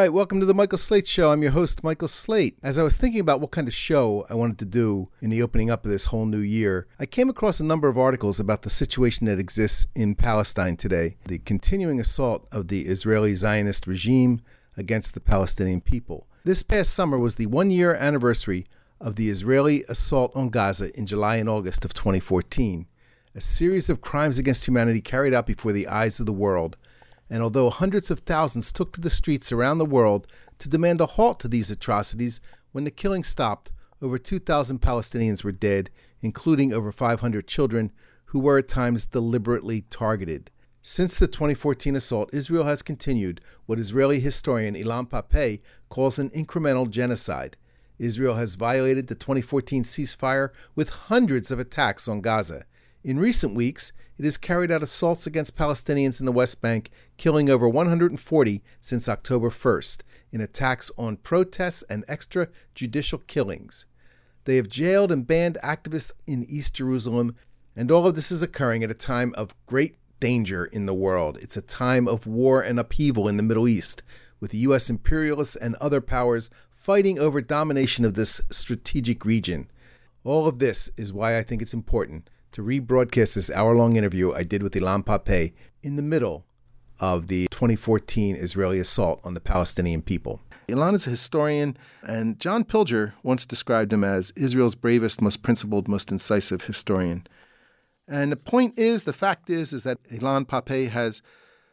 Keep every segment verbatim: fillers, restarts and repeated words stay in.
right, welcome to the Michael Slate Show. I'm your host, Michael Slate. As I was thinking about what kind of show I wanted to do in the opening up of this whole new year, I came across a number of articles about the situation that exists in Palestine today, the continuing assault of the Israeli Zionist regime against the Palestinian people. This past summer was the one-year anniversary of the Israeli assault on Gaza in July and August of twenty fourteen, a series of crimes against humanity carried out before the eyes of the world. And although hundreds of thousands took to the streets around the world to demand a halt to these atrocities, when the killing stopped, over two thousand Palestinians were dead, including over five hundred children who were at times deliberately targeted. Since the twenty fourteen assault, Israel has continued what Israeli historian Ilan Pappé calls an incremental genocide. Israel has violated the twenty fourteen ceasefire with hundreds of attacks on Gaza. In recent weeks, it has carried out assaults against Palestinians in the West Bank, killing over one hundred forty since October first, in attacks on protests and extrajudicial killings. They have jailed and banned activists in East Jerusalem, and all of this is occurring at a time of great danger in the world. It's a time of war and upheaval in the Middle East, with the U S imperialists and other powers fighting over domination of this strategic region. All of this is why I think it's important to rebroadcast this hour-long interview I did with Ilan Pappé in the middle of the twenty fourteen Israeli assault on the Palestinian people. Ilan is a historian, and John Pilger once described him as Israel's bravest, most principled, most incisive historian. And the point is, the fact is, is that Ilan Pappé has,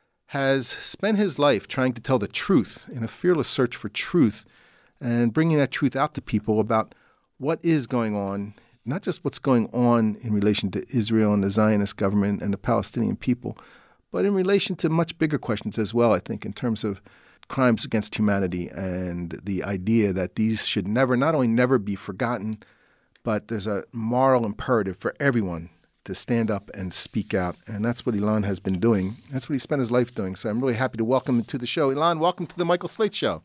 has spent his life trying to tell the truth in a fearless search for truth and bringing that truth out to people about what is going on, not just what's going on in relation to Israel and the Zionist government and the Palestinian people, but in relation to much bigger questions as well, I think, in terms of crimes against humanity and the idea that these should never, not only never be forgotten, but there's a moral imperative for everyone to stand up and speak out. And that's what Ilan has been doing. That's what he spent his life doing. So I'm really happy to welcome him to the show. Ilan, welcome to the Michael Slate Show.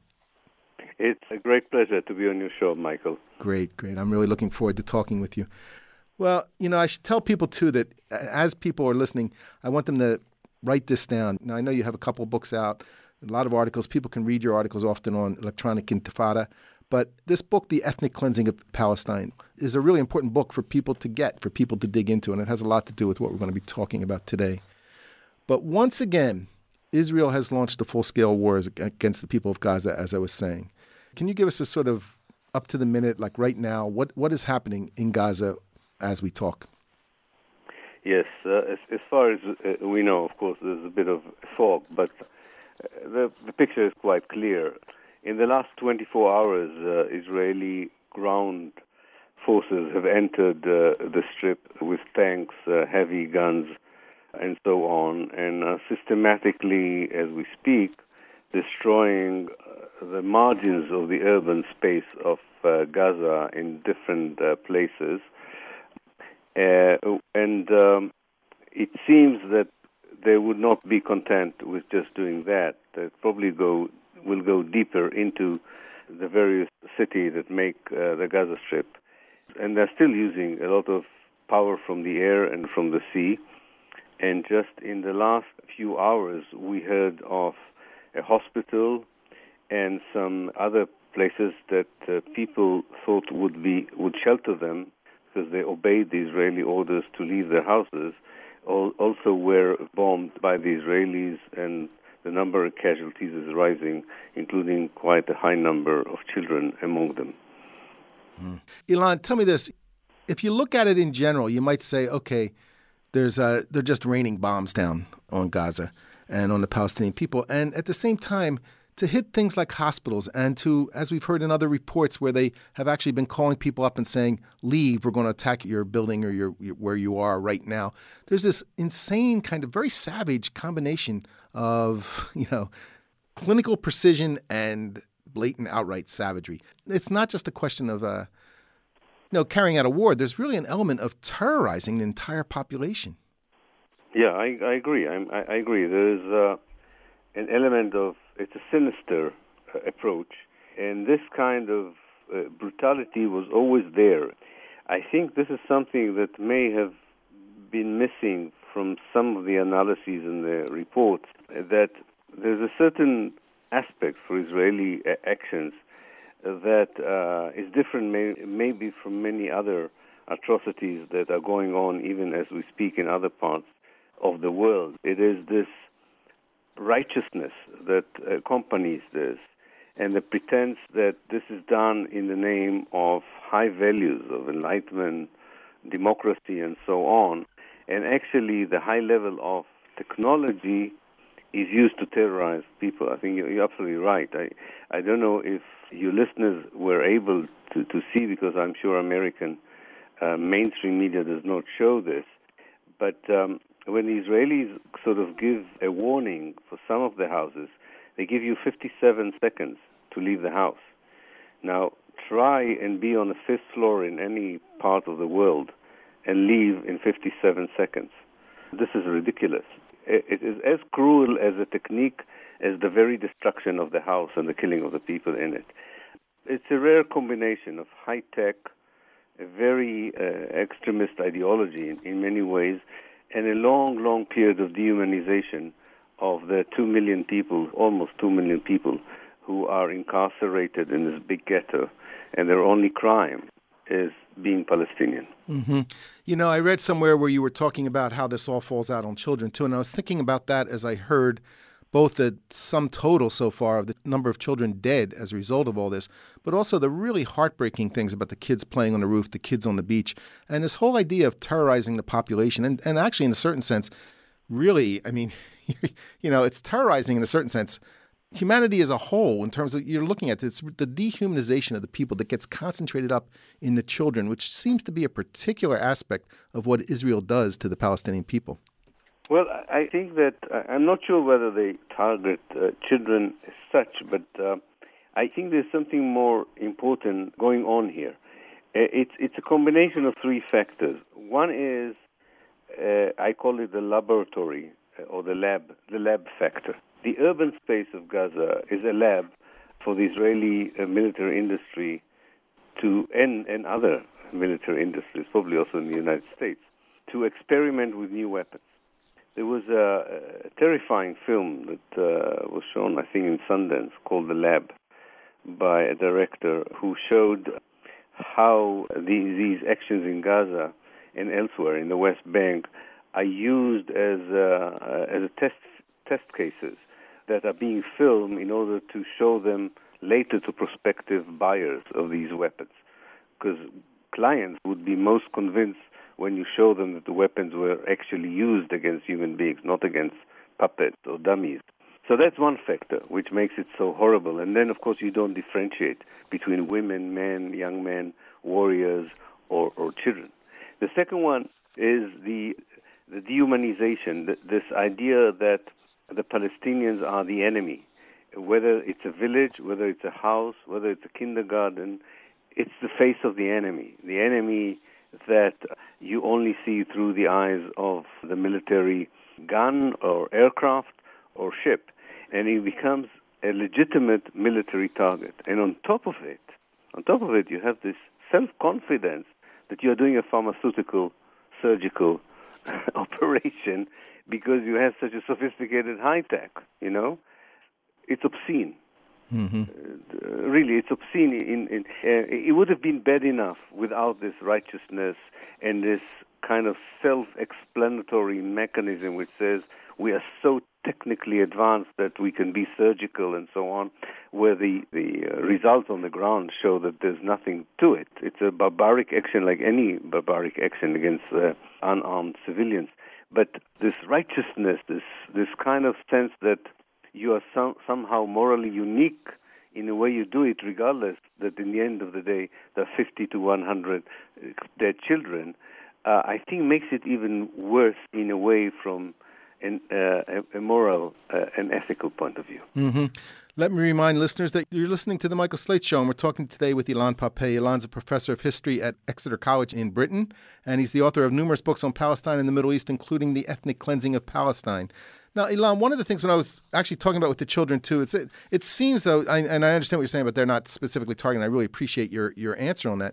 It's a great pleasure to be on your show, Michael. Great, great. I'm really looking forward to talking with you. Well, you know, I should tell people, too, that as people are listening, I want them to write this down. Now, I know you have a couple of books out, a lot of articles. People can read your articles often on Electronic Intifada. But this book, The Ethnic Cleansing of Palestine, is a really important book for people to get, for people to dig into, and it has a lot to do with what we're going to be talking about today. But once again, Israel has launched a full-scale war against the people of Gaza, as I was saying. Can you give us a sort of up to the minute, like right now, what, what is happening in Gaza as we talk? Yes, uh, as, as far as uh, we know, of course, there's a bit of fog, but uh, the, the picture is quite clear. In the last twenty-four hours, uh, Israeli ground forces have entered uh, the strip with tanks, uh, heavy guns, and so on, and are systematically, as we speak, destroying uh, the margins of the urban space of uh, Gaza in different uh, places. Uh, and um, it seems that they would not be content with just doing that. They probably go will go deeper into the various cities that make uh, the Gaza Strip. And they're still using a lot of power from the air and from the sea. And just in the last few hours, we heard of a hospital and some other places that uh, people thought would be would shelter them because they obeyed the Israeli orders to leave their houses, all, also were bombed by the Israelis, and the number of casualties is rising, including quite a high number of children among them. Mm. Ilan, tell me this. If you look at it in general, you might say, okay, there's a, they're just raining bombs down on Gaza and on the Palestinian people. And at the same time, to hit things like hospitals and to, as we've heard in other reports where they have actually been calling people up and saying, leave, we're going to attack your building or your, your where you are right now. There's this insane kind of very savage combination of, you know, clinical precision and blatant outright savagery. It's not just a question of, uh, you know, carrying out a war. There's really an element of terrorizing the entire population. Yeah, I, I agree. I'm, I, I agree. There is uh, an element of, it's a sinister uh, approach, and this kind of uh, brutality was always there. I think this is something that may have been missing from some of the analyses in the reports, that there's a certain aspects for Israeli uh, actions that uh, is different may, maybe from many other atrocities that are going on even as we speak in other parts of the world. It is this righteousness that accompanies this, and the pretense that this is done in the name of high values of enlightenment, democracy, and so on. And actually, the high level of technology is used to terrorize people. I think you're absolutely right. I, I don't know if your listeners were able to, to see, because I'm sure American uh, mainstream media does not show this, but um, when the Israelis sort of give a warning for some of the houses, they give you fifty-seven seconds to leave the house. Now, try and be on the fifth floor in any part of the world and leave in fifty-seven seconds. This is ridiculous. It is as cruel as a technique as the very destruction of the house and the killing of the people in it. It's a rare combination of high-tech, a very uh, extremist ideology in, in many ways, and a long, long period of dehumanization of the two million people, almost two million people, who are incarcerated in this big ghetto, and their only crime is being Palestinian. Mm-hmm. You know, I read somewhere where you were talking about how this all falls out on children, too, and I was thinking about that as I heard both the sum total so far of the number of children dead as a result of all this, but also the really heartbreaking things about the kids playing on the roof, the kids on the beach, and this whole idea of terrorizing the population. And, and actually, in a certain sense, really, I mean, you know, it's terrorizing in a certain sense humanity as a whole, in terms of, you're looking at this, the dehumanization of the people that gets concentrated up in the children, which seems to be a particular aspect of what Israel does to the Palestinian people. Well, I think that, uh, I'm not sure whether they target uh, children as such, but uh, I think there's something more important going on here. Uh, it's, it's a combination of three factors. One is, uh, I call it the laboratory, uh, or the lab, the lab factor. The urban space of Gaza is a lab for the Israeli uh, military industry to, and, and other military industries, probably also in the United States, to experiment with new weapons. There was a, a terrifying film that uh, was shown, I think, in Sundance, called The Lab, by a director who showed how these, these actions in Gaza and elsewhere in the West Bank are used as uh, as a test test cases that are being filmed in order to show them later to prospective buyers of these weapons. Because clients would be most convinced when you show them that the weapons were actually used against human beings, not against puppets or dummies. So that's one factor which makes it so horrible. And then, of course, you don't differentiate between women, men, young men, warriors, or, or children. The second one is the, the dehumanization, the, this idea that the Palestinians are the enemy. Whether it's a village, whether it's a house, whether it's a kindergarten, it's the face of the enemy. The enemy that you only see through the eyes of the military gun or aircraft or ship. And it becomes a legitimate military target. And on top of it, on top of it, you have this self-confidence that you're doing a pharmaceutical, surgical operation because you have such a sophisticated high-tech, you know? It's obscene. Mm-hmm. Uh, really, it's obscene. In, in, uh, it would have been bad enough without this righteousness and this kind of self-explanatory mechanism which says we are so technically advanced that we can be surgical and so on, where the, the uh, results on the ground show that there's nothing to it. It's a barbaric action like any barbaric action against uh, unarmed civilians. But this righteousness, this this kind of sense that you are some, somehow morally unique in the way you do it, regardless that in the end of the day there are fifty to one hundred dead children, uh, I think makes it even worse in a way from an, uh, a, a moral uh, and ethical point of view. Mm-hmm. Let me remind listeners that you're listening to The Michael Slate Show, and we're talking today with Ilan Pappé. Ilan's a professor of history at Exeter College in Britain, and he's the author of numerous books on Palestine and the Middle East, including The Ethnic Cleansing of Palestine. Now, Ilan, one of the things when I was actually talking about with the children, too, it's, it, it seems, though, I, and I understand what you're saying, but they're not specifically targeting. I really appreciate your, your answer on that.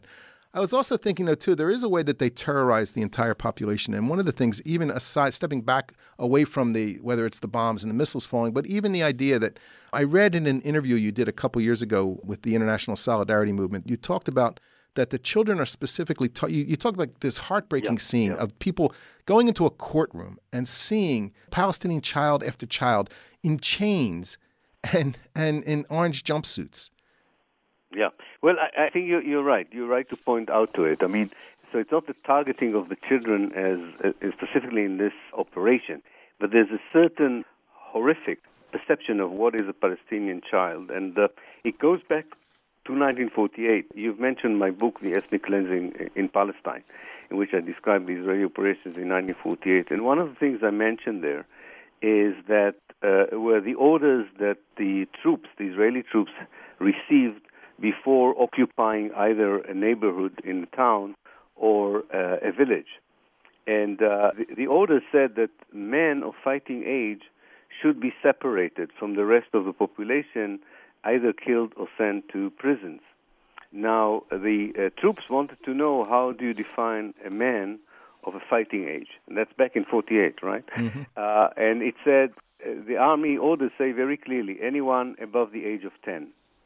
I was also thinking, though, too, there is a way that they terrorize the entire population. And one of the things, even aside, stepping back away from the, whether it's the bombs and the missiles falling, but even the idea that I read in an interview you did a couple years ago with the International Solidarity Movement, you talked about that the children are specifically taught. You, you talk about this heartbreaking Yeah, scene yeah. of people going into a courtroom and seeing Palestinian child after child in chains and and in orange jumpsuits. Yeah. Well, I, I think you're, you're right. You're right to point out to it. I mean, so it's not the targeting of the children as, as specifically in this operation, but there's a certain horrific perception of what is a Palestinian child, and uh, it goes back to nineteen forty-eight. You've mentioned my book, The Ethnic Cleansing in Palestine, in which I describe the Israeli operations in nineteen forty-eight. And one of the things I mentioned there is that uh, were the orders that the troops, the Israeli troops, received before occupying either a neighborhood in a town or uh, a village. And uh, the, the order said that men of fighting age should be separated from the rest of the population, either killed or sent to prisons. Now, the uh, troops wanted to know, how do you define a man of a fighting age? And that's back in forty-eight, right? Mm-hmm. Uh, and it said, uh, the army orders say very clearly, anyone above the age of ten.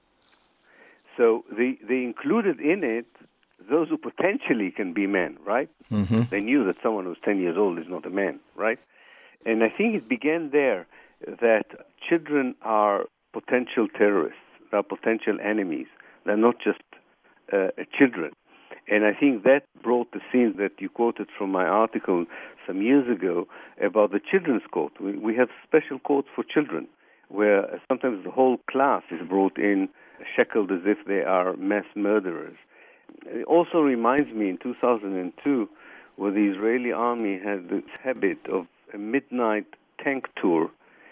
So they, they included in it those who potentially can be men, right? Mm-hmm. They knew that someone who's ten years old is not a man, right? And I think it began there that children are potential terrorists, they are potential enemies. They're not just uh, children. And I think that brought the scenes that you quoted from my article some years ago about the children's court. We, we have special courts for children where sometimes the whole class is brought in, shackled as if they are mass murderers. It also reminds me in two thousand two, where the Israeli army had this habit of a midnight tank tour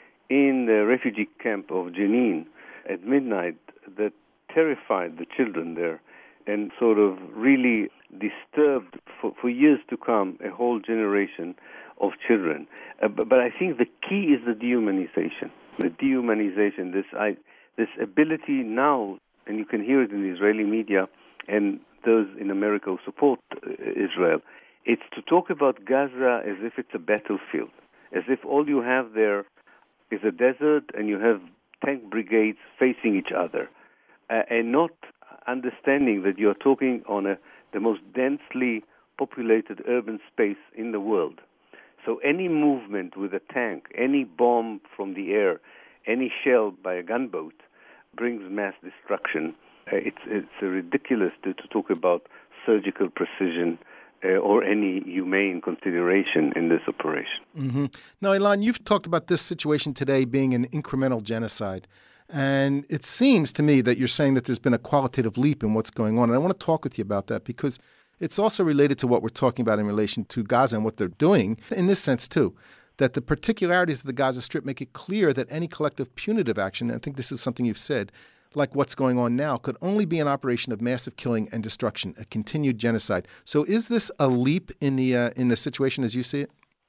in the refugee camp of Jenin at midnight that terrified the children there and sort of really disturbed for, for years to come a whole generation of children. Uh, but, but I think the key is the dehumanization. The dehumanization, this I, this ability now, and you can hear it in the Israeli media and those in America who support uh, Israel, it's to talk about Gaza as if it's a battlefield, as if all you have there is a desert and you have tank brigades facing each other, uh, and not understanding that you're talking on a, the most densely populated urban space in the world. So any movement with a tank, any bomb from the air, any shell by a gunboat brings mass destruction. Uh, it's it's uh, ridiculous to, to talk about surgical precision uh, or any humane consideration in this operation. Mm-hmm. Now, Ilan, you've talked about this situation today being an incremental genocide. And it seems to me that you're saying that there's been a qualitative leap in what's going on. And I want to talk with you about that because it's also related to what we're talking about in relation to Gaza and what they're doing in this sense, too, that the particularities of the Gaza Strip make it clear that any collective punitive action, and I think this is something you've said, like what's going on now, could only be an operation of massive killing and destruction, a continued genocide. So is this a leap in the uh, in the situation as you see it?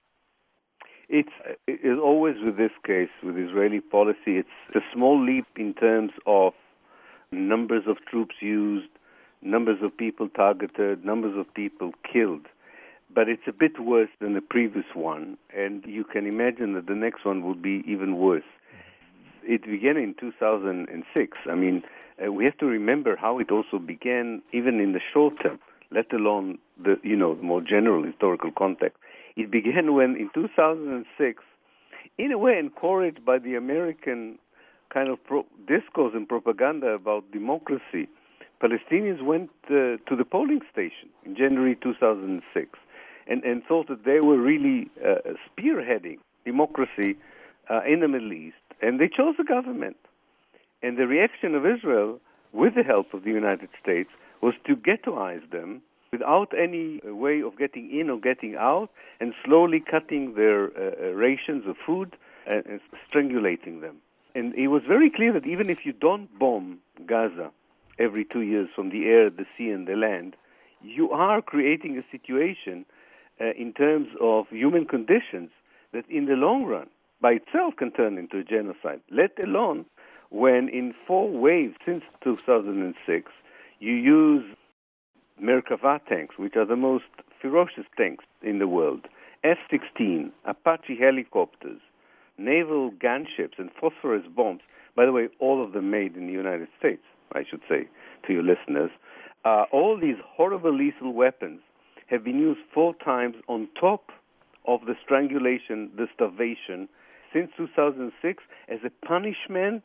It's, it's always with this case, with Israeli policy, it's a small leap in terms of numbers of troops used, numbers of people targeted, numbers of people killed. But it's a bit worse than the previous one, and you can imagine that the next one will be even worse. It began in two thousand six. I mean, uh, we have to remember how it also began, even in the short term, let alone the you know the more general historical context. It began when, in two thousand six, in a way encouraged by the American kind of pro- discourse and propaganda about democracy, Palestinians went uh, to the polling station in January two thousand six and, and thought that they were really uh, spearheading democracy uh, in the Middle East. And they chose a government. And the reaction of Israel, with the help of the United States, was to ghettoize them without any way of getting in or getting out, and slowly cutting their uh, rations of food and, and strangulating them. And it was very clear that even if you don't bomb Gaza every two years from the air, the sea, and the land, you are creating a situation uh, in terms of human conditions that in the long run, by itself can turn into a genocide, let alone when in four waves since two thousand six, you use Merkava tanks, which are the most ferocious tanks in the world, F sixteen, Apache helicopters, naval gunships, and phosphorus bombs. By the way, all of them made in the United States, I should say to your listeners. Uh, all these horrible lethal weapons have been used four times on top of the strangulation, the starvation, since two thousand six as a punishment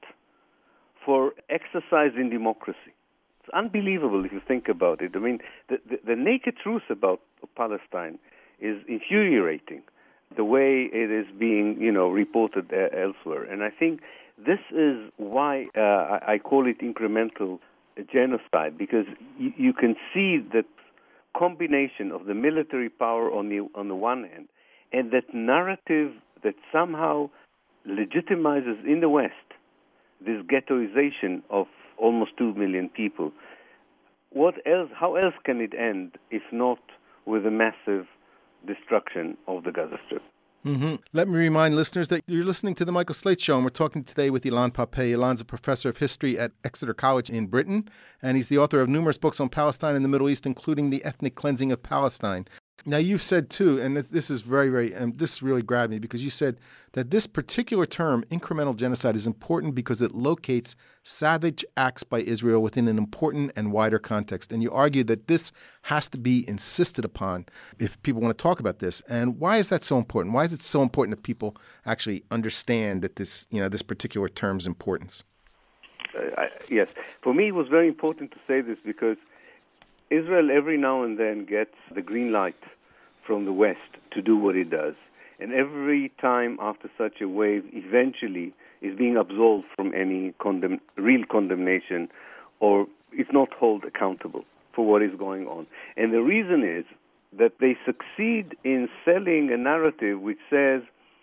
for exercising democracy. It's unbelievable if you think about it. I mean, the, the, the naked truth about Palestine is infuriating, the way it is being, you know, reported uh, elsewhere. And I think this is why uh, I, I call it incremental genocide, because you, you can see that combination of the military power on the on the one hand and that narrative that somehow legitimizes in the West this ghettoization of almost two million people. What else? How else can it end if not with a massive destruction of the Gaza Strip? Mm-hmm. Let me remind listeners that you're listening to The Michael Slate Show, and we're talking today with Ilan Pappé. Ilan's a professor of history at Exeter College in Britain, and he's the author of numerous books on Palestine and the Middle East, including The Ethnic Cleansing of Palestine. Now, you've said, too, and this is very, very, um, this really grabbed me, because you said that this particular term, incremental genocide, is important because it locates savage acts by Israel within an important and wider context. And you argue that this has to be insisted upon if people want to talk about this. And why is that so important? Why is it so important that people actually understand that this, you know, this particular term's importance? Uh, I, yes. For me, it was very important to say this because Israel every now and then gets the green light from the West to do what it does. And every time after such a wave, eventually is being absolved from any condemn, real condemnation, or is not held accountable for what is going on. And the reason is that they succeed in selling a narrative which says,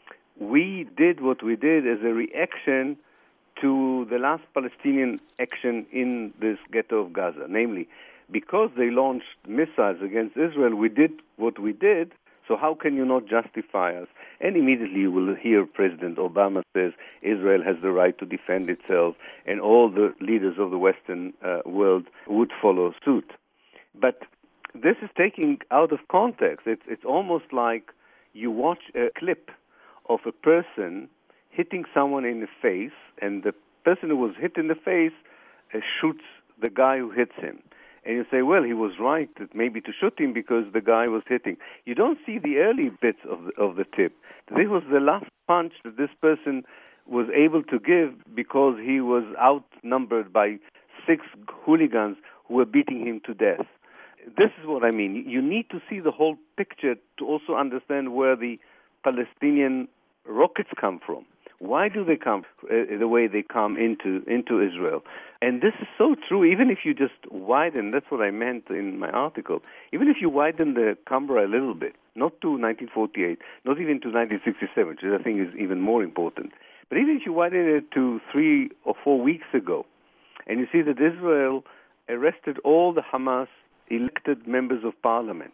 we did what we did as a reaction to the last Palestinian action in this ghetto of Gaza, namely, because they launched missiles against Israel, we did what we did, so how can you not justify us? And immediately you will hear President Obama says Israel has the right to defend itself, and all the leaders of the Western uh, world would follow suit. But this is taking out of context. It's, it's almost like you watch a clip of a person hitting someone in the face, and the person who was hit in the face uh, shoots the guy who hits him. And you say, well, he was right maybe to shoot him because the guy was hitting. You don't see the early bits of the, of the tip. This was the last punch that this person was able to give because he was outnumbered by six hooligans who were beating him to death. This is what I mean. You need to see the whole picture to also understand where the Palestinian rockets come from. Why do they come uh, the way they come into into Israel? And this is so true, even if you just widen, that's what I meant in my article, even if you widen the camera a little bit, not to nineteen forty-eight, not even to nineteen sixty-seven, which I think is even more important, but even if you widen it to three or four weeks ago, and you see that Israel arrested all the Hamas elected members of parliament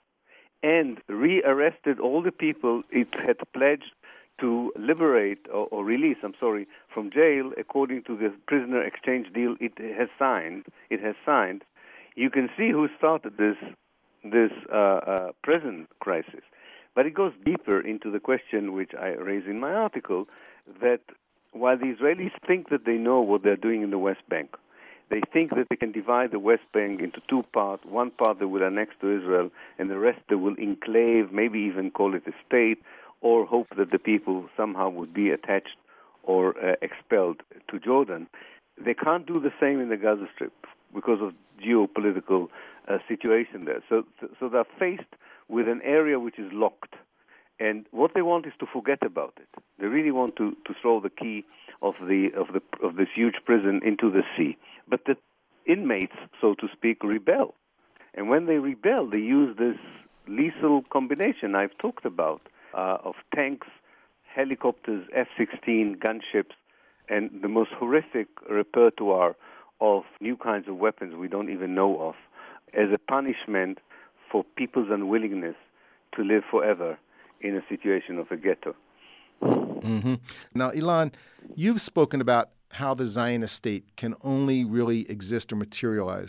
and re-arrested all the people it had pledged to liberate or, or release, I'm sorry, from jail according to the prisoner exchange deal it has signed. It has signed. You can see who started this this uh, uh, present crisis. But it goes deeper into the question which I raise in my article, that while the Israelis think that they know what they're doing in the West Bank, they think that they can divide the West Bank into two parts. One part they will annex to Israel, and the rest they will enclave, maybe even call it a state, or hope that the people somehow would be attached or uh, expelled to Jordan. They can't do the same in the Gaza Strip because of geopolitical uh, situation there. So, so they're faced with an area which is locked. And what they want is to forget about it. They really want to, to throw the key of the of the of this huge prison into the sea. But the inmates, so to speak, rebel. And when they rebel, they use this lethal combination I've talked about, Uh, of tanks, helicopters, F sixteen, gunships, and the most horrific repertoire of new kinds of weapons we don't even know of, as a punishment for people's unwillingness to live forever in a situation of a ghetto. Mm-hmm. Now, Ilan, you've spoken about how the Zionist state can only really exist or materialize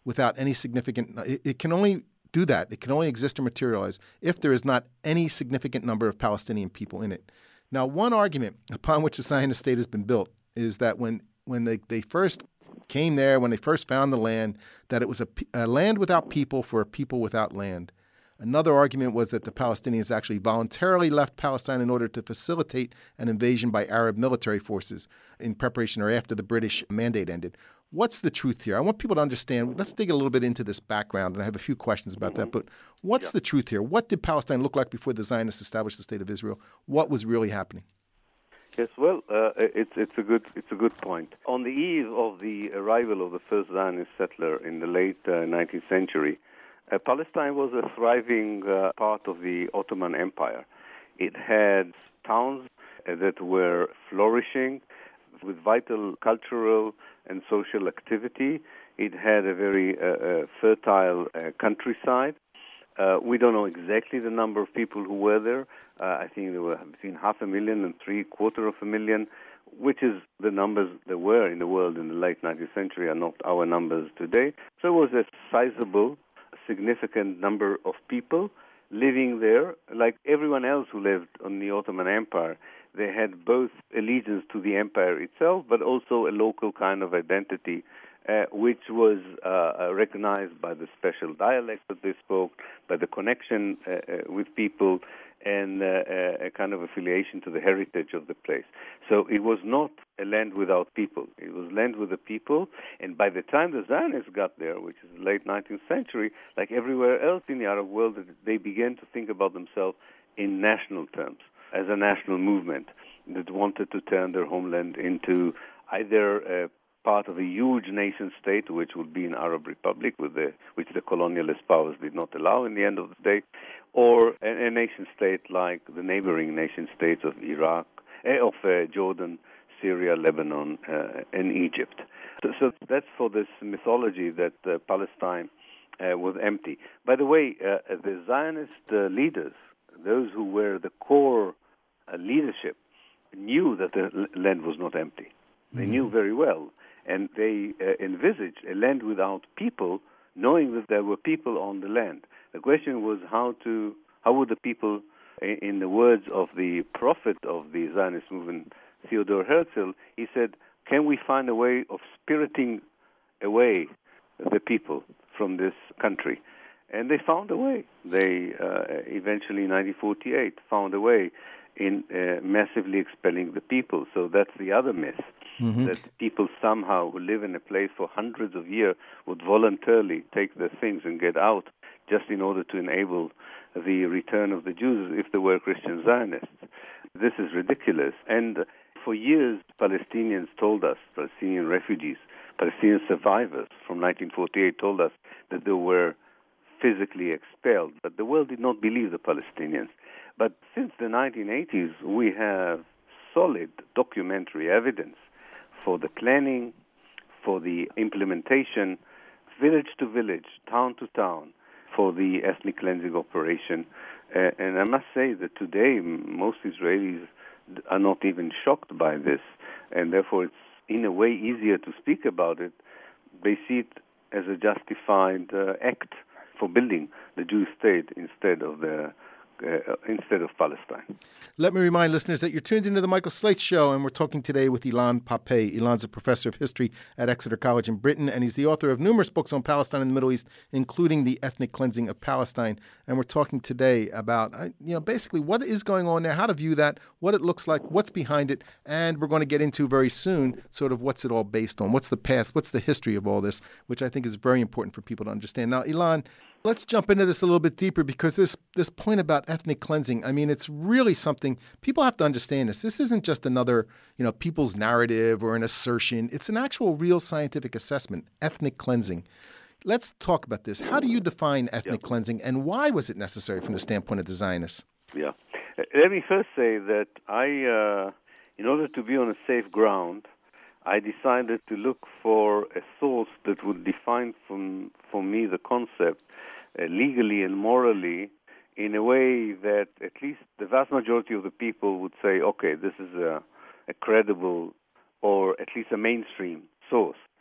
without any significant, it, it can only do that. It can only exist or materialize if there is not any significant number of Palestinian people in it. Now, one argument upon which the Zionist state has been built is that when, when they, they first came there, when they first found the land, that it was a, a land without people for a people without land. Another argument was that the Palestinians actually voluntarily left Palestine in order to facilitate an invasion by Arab military forces in preparation or after the British mandate ended. What's the truth here? I want people to understand. Let's dig a little bit into this background, and I have a few questions about mm-hmm. that. But what's yeah. the truth here? What did Palestine look like before the Zionists established the State of Israel? What was really happening? Yes, well, uh, it's it's a good it's a good point. On the eve of the arrival of the first Zionist settler in the late uh, nineteenth century, uh, Palestine was a thriving uh, part of the Ottoman Empire. It had towns uh, that were flourishing with vital cultural and social activity. It had a very uh, uh, fertile uh, countryside. Uh, we don't know exactly the number of people who were there. Uh, I think there were between half a million and three quarter of a million, which is the numbers there were in the world in the late nineteenth century are not our numbers today. So it was a sizable, significant number of people living there. Like everyone else who lived on the Ottoman Empire, they had both allegiance to the empire itself, but also a local kind of identity, uh, which was uh, recognized by the special dialect that they spoke, by the connection uh, uh, with people, and uh, a kind of affiliation to the heritage of the place. So it was not a land without people. It was land with the people, and by the time the Zionists got there, which is the late nineteenth century, like everywhere else in the Arab world, they began to think about themselves in national terms, as a national movement that wanted to turn their homeland into either a part of a huge nation state, which would be an Arab republic, with the, which the colonialist powers did not allow in the end of the day, or a, a nation state like the neighboring nation states of Iraq, eh, of uh, Jordan, Syria, Lebanon, uh, and Egypt. So, so that's for this mythology that uh, Palestine uh, was empty. By the way, uh, the Zionist uh, leaders, those who were the core uh, leadership, knew that the l- land was not empty. They mm-hmm. knew very well. And they uh, envisaged a land without people, knowing that there were people on the land. The question was how to, how would the people, in the words of the prophet of the Zionist movement, Theodor Herzl, he said, can we find a way of spiriting away the people from this country? And they found a way. They uh, eventually, in nineteen forty-eight, found a way in uh, massively expelling the people. So that's the other myth, mm-hmm. that people somehow who live in a place for hundreds of years would voluntarily take their things and get out just in order to enable the return of the Jews if there were Christian Zionists. This is ridiculous. And for years, Palestinians told us, Palestinian refugees, Palestinian survivors from nineteen forty-eight told us that they were physically expelled, but the world did not believe the Palestinians. But since the nineteen eighties, we have solid documentary evidence for the planning, for the implementation, village to village, town to town, for the ethnic cleansing operation. Uh, and I must say that today most Israelis are not even shocked by this, and therefore it's in a way easier to speak about it. They see it as a justified uh, act for building the Jewish state instead of the Uh, instead of Palestine. Let me remind listeners that you're tuned into the Michael Slate Show, and we're talking today with Ilan Pappé. Ilan's a professor of history at Exeter College in Britain, and he's the author of numerous books on Palestine and the Middle East, including The Ethnic Cleansing of Palestine. And we're talking today about, uh, you know, basically what is going on there, how to view that, what it looks like, what's behind it, and we're going to get into very soon sort of what's it all based on, what's the past, what's the history of all this, which I think is very important for people to understand. Now, Ilan, let's jump into this a little bit deeper, because this this point about ethnic cleansing, I mean, it's really something people have to understand. This This isn't just another, you know, people's narrative or an assertion. It's an actual real scientific assessment, ethnic cleansing. Let's talk about this. How do you define ethnic yeah. cleansing, and why was it necessary from the standpoint of the Zionists? Yeah. Let me first say that I, uh, in order to be on a safe ground, I decided to look for a source that would define from, for me the concept Uh, legally and morally in a way that at least the vast majority of the people would say, okay, this is a, a credible or at least a mainstream source.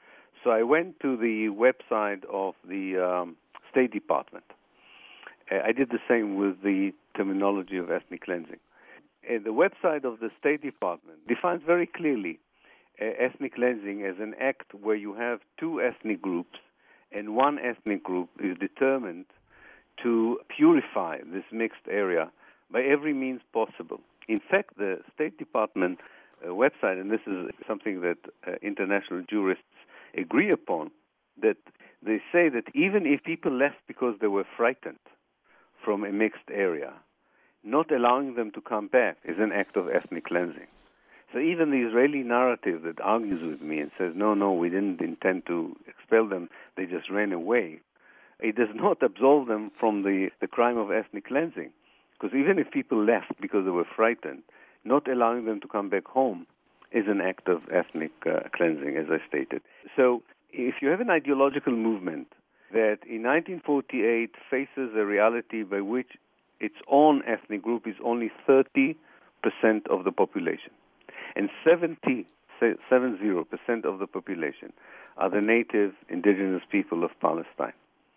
So I went to the website of the um, State Department. I did the same with the terminology of ethnic cleansing. Uh, the website of the State Department defines very clearly uh, ethnic cleansing as an act where you have two ethnic groups, and one ethnic group is determined to purify this mixed area by every means possible. In fact, the State Department uh, website, and this is something that uh, international jurists agree upon, that they say that even if people left because they were frightened from a mixed area, not allowing them to come back is an act of ethnic cleansing. So even the Israeli narrative that argues with me and says, no, no, we didn't intend to expel them, they just ran away, it does not absolve them from the, the crime of ethnic cleansing. Because even if people left because they were frightened, not allowing them to come back home is an act of ethnic uh, cleansing, as I stated. So if you have an ideological movement that in nineteen forty-eight faces a reality by which its own ethnic group is only thirty percent of the population, and seventy, seventy percent of the population are the native indigenous people of Palestine,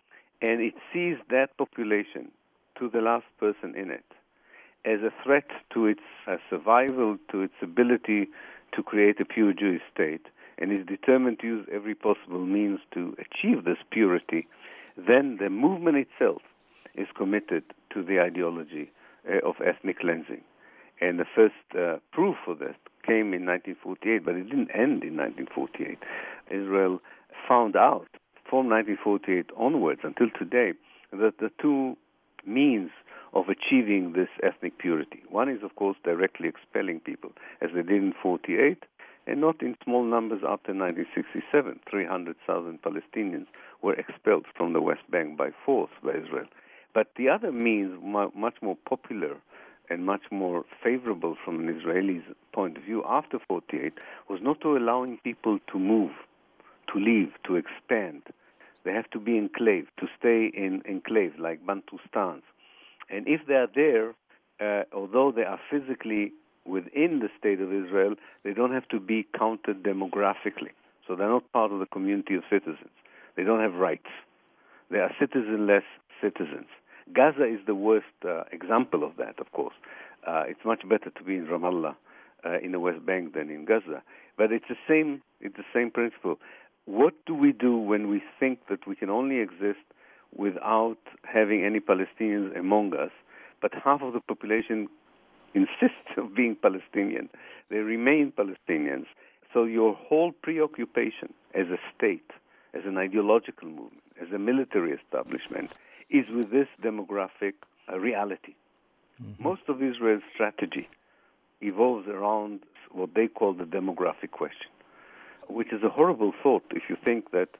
and it sees that population, to the last person in it, as a threat to its uh, survival, to its ability to create a pure Jewish state, and is determined to use every possible means to achieve this purity, then the movement itself is committed to the ideology uh, of ethnic cleansing. And the first uh, proof for that came in nineteen forty-eight, but it didn't end in nineteen forty-eight. Israel found out from nineteen forty-eight onwards until today that the two means of achieving this ethnic purity. One is, of course, directly expelling people, as they did in forty-eight, and not in small numbers after nineteen sixty-seven. three hundred thousand Palestinians were expelled from the West Bank by force by Israel. But the other means, much more popular and much more favorable from an Israeli's point of view after forty-eight, was not to allowing people to move, to leave, to expand. They have to be enclaved, to stay in enclaves like Bantustans. And if they are there, uh, although they are physically within the state of Israel, they don't have to be counted demographically. So they're not part of the community of citizens. They don't have rights. They are citizenless citizens. Gaza is the worst uh, example of that, of course. Uh, it's much better to be in Ramallah, uh, in the West Bank, than in Gaza. But it's the same. It's the same principle. What do we do when we think that we can only exist without having any Palestinians among us, but half of the population insists on being Palestinian? They remain Palestinians. So your whole preoccupation as a state, as an ideological movement, as a military establishment, is with this demographic uh, reality. Mm-hmm. Most of Israel's strategy evolves around what they call the demographic question, which is a horrible thought if you think that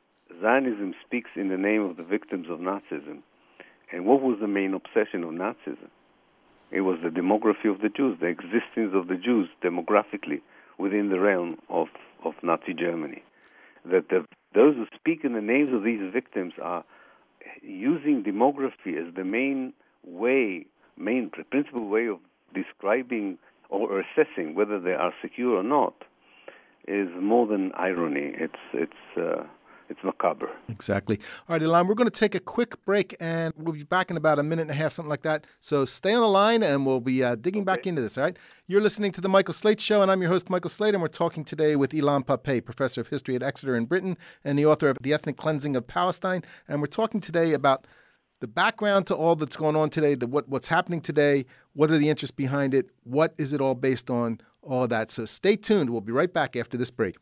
Zionism speaks in the name of the victims of Nazism. And what was the main obsession of Nazism? It was the demography of the Jews, the existence of the Jews demographically within the realm of, of Nazi Germany. That the, those who speak in the names of these victims are using demography as the main way, main principal way of describing or assessing whether they are secure or not, is more than irony. It's it's uh, it's macabre. Exactly. All right, Ilan, we're going to take a quick break, and we'll be back in about a minute and a half, something like that. So stay on the line, and we'll be uh, digging back okay. into this, all right? You're listening to The Michael Slate Show, and I'm your host, Michael Slate, and we're talking today with Ilan Pappé, professor of history at Exeter in Britain and the author of The Ethnic Cleansing of Palestine. And we're talking today about the background to all that's going on today, the, what, what's happening today, what are the interests behind it, what is it all based on, all of that. So stay tuned. We'll be right back after this break.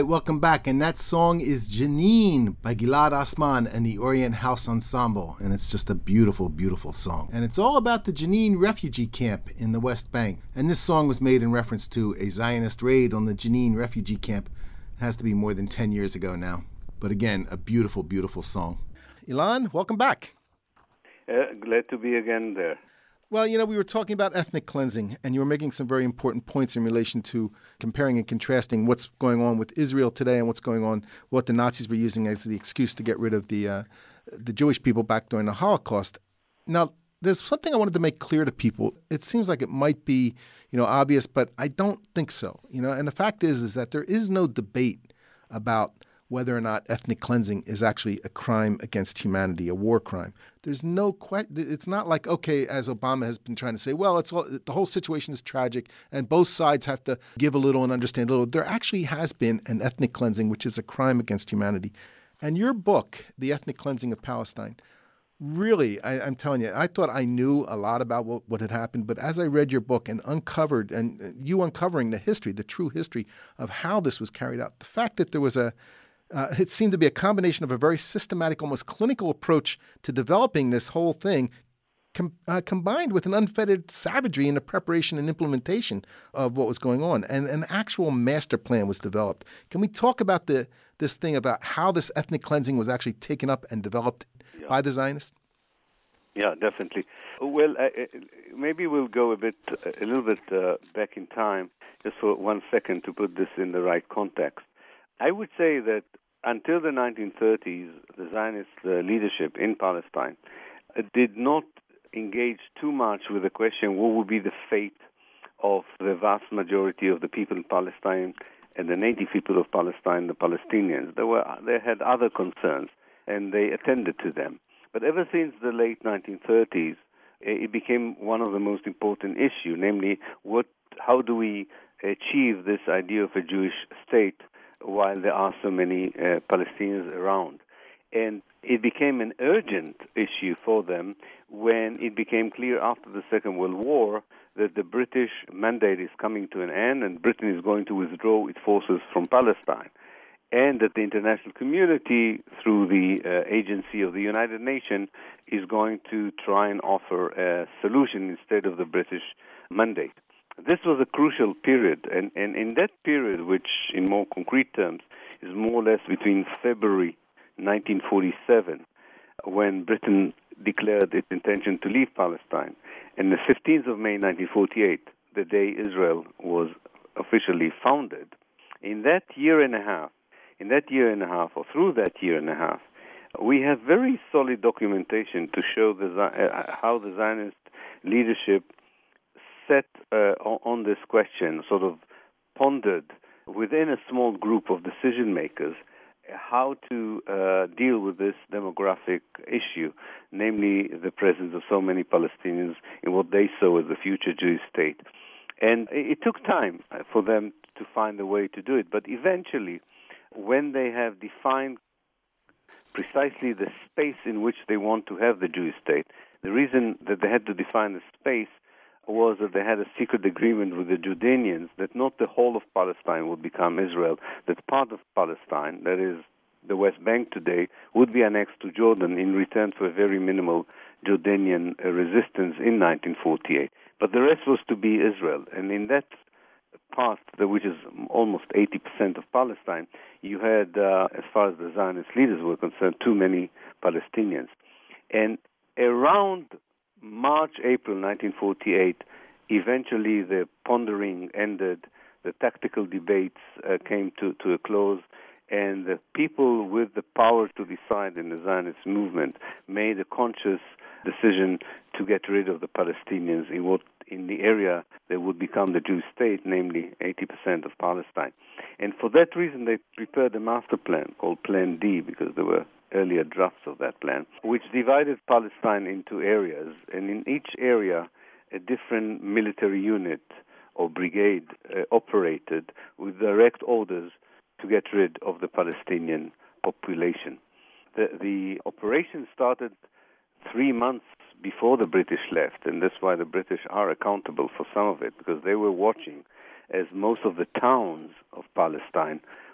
welcome back. And that song is Jenin by Gilad Asman and the Orient House Ensemble. And it's just a beautiful, beautiful song. And it's all about the Jenin refugee camp in the West Bank. And this song was made in reference to a Zionist raid on the Jenin refugee camp. It has to be more than ten years ago now. But again, a beautiful, beautiful song. Ilan, welcome back. Uh, glad to be again there. Well, you know, we were talking about ethnic cleansing, and you were making some very important points in relation to comparing and contrasting what's going on with Israel today and what's going on, what the Nazis were using as the excuse to get rid of the uh, the Jewish people back during the Holocaust. Now, there's something I wanted to make clear to people. It seems like it might be, you know, obvious, but I don't think so. You know, and the fact is, is that there is no debate about whether or not ethnic cleansing is actually a crime against humanity, a war crime. There's no question. It's not like, okay, as Obama has been trying to say, well, it's all, the whole situation is tragic and both sides have to give a little and understand a little. There actually has been an ethnic cleansing, which is a crime against humanity. And your book, The Ethnic Cleansing of Palestine, really, I, I'm telling you, I thought I knew a lot about what, what had happened, but as I read your book and uncovered, and you uncovering the history, the true history of how this was carried out, the fact that there was a Uh, it seemed to be a combination of a very systematic, almost clinical approach to developing this whole thing, com- uh, combined with an unfettered savagery in the preparation and implementation of what was going on. And an actual master plan was developed. Can we talk about the this thing about how this ethnic cleansing was actually taken up and developed yeah. by the Zionists? Yeah, definitely. Well, uh, maybe we'll go a bit, a little bit uh, back in time, just for one second to put this in the right context. I would say that until the nineteen thirties, the Zionist uh, leadership in Palestine uh, did not engage too much with the question what would be the fate of the vast majority of the people in Palestine and the native people of Palestine, the Palestinians. They were they had other concerns, and they attended to them. But ever since the late nineteen thirties, it became one of the most important issues, namely, what, how do we achieve this idea of a Jewish state while there are so many uh, Palestinians around. And it became an urgent issue for them when it became clear after the Second World War that the British mandate is coming to an end and Britain is going to withdraw its forces from Palestine, and that the international community, through the uh, agency of the United Nations, is going to try and offer a solution instead of the British mandate. This was a crucial period, and, and in that period, which in more concrete terms is more or less between February nineteen forty-seven, when Britain declared its intention to leave Palestine, and the fifteenth of May nineteen forty-eight, the day Israel was officially founded. In that year and a half, in that year and a half, or through that year and a half, we have very solid documentation to show the, uh, how the Zionist leadership set uh, on this question, sort of pondered within a small group of decision makers how to uh, deal with this demographic issue, namely the presence of so many Palestinians in what they saw as the future Jewish state. And it took time for them to find a way to do it, but eventually, when they have defined precisely the space in which they want to have the Jewish state, the reason that they had to define the space was that they had a secret agreement with the Jordanians that not the whole of Palestine would become Israel, that part of Palestine, that is the West Bank today, would be annexed to Jordan in return for a very minimal Jordanian uh, resistance in nineteen forty-eight. But the rest was to be Israel. And in that part, which is almost eighty percent of Palestine, you had, uh, as far as the Zionist leaders were concerned, too many Palestinians. And around March, April nineteen forty-eight, eventually the pondering ended, the tactical debates uh, came to, to a close, and the people with the power to decide in the Zionist movement made a conscious decision to get rid of the Palestinians in what in the area that would become the Jewish state, namely eighty percent of Palestine. And for that reason, they prepared a master plan called Plan D, because there were earlier drafts of that plan, which divided Palestine into areas, and in each area, a different military unit or brigade uh, operated with direct orders to get rid of the Palestinian population. The, the operation started three months before the British left, and that's why the British are accountable for some of it, because they were watching as most of the towns of Palestine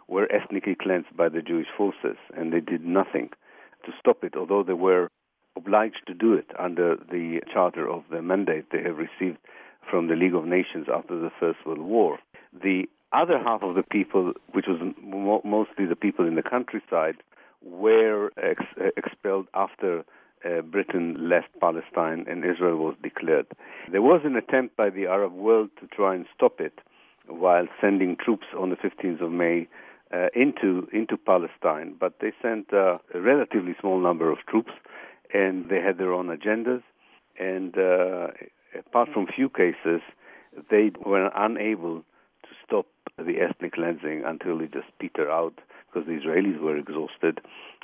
were ethnically cleansed by the Jewish forces, and they did nothing to stop it, although they were obliged to do it under the charter of the mandate they have received from the League of Nations after the First World War. The other half of the people, which was mo- mostly the people in the countryside, were ex- expelled after uh, Britain left Palestine and Israel was declared. There was an attempt by the Arab world to try and stop it while sending troops on the fifteenth of May uh, into into Palestine, but they sent uh, a relatively small number of troops, and they had their own agendas, and uh, apart from few cases, they were unable to stop the ethnic cleansing until it just petered out because the Israelis were exhausted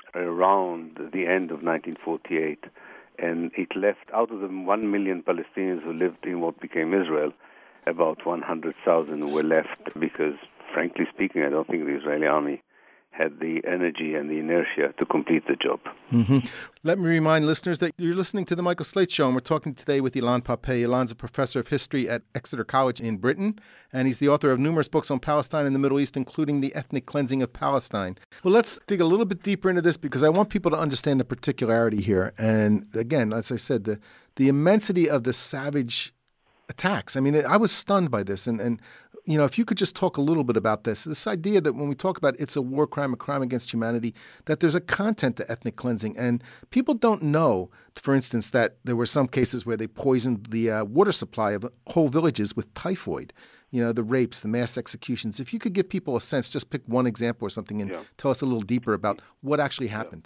around the end of nineteen forty-eight, and it left, out of the one million Palestinians who lived in what became Israel, about one hundred thousand were left because, frankly speaking, I don't think the Israeli army had the energy and the inertia to complete the job. Mm-hmm. Let me remind listeners that you're listening to The Michael Slate Show, and we're talking today with Ilan Pappé. Ilan's a professor of history at Exeter College in Britain, and he's the author of numerous books on Palestine and the Middle East, including The Ethnic Cleansing of Palestine. Well, let's dig a little bit deeper into this because I want people to understand the particularity here. And again, as I said, the, the immensity of the savage attacks. I mean, I was stunned by this, and, and you know, if you could just talk a little bit about this, this idea that when we talk about it's a war crime, a crime against humanity, that there's a content to ethnic cleansing. And people don't know, for instance, that there were some cases where they poisoned the uh, water supply of whole villages with typhoid, you know, the rapes, the mass executions. If you could give people a sense, just pick one example or something and yeah. tell us a little deeper about what actually happened.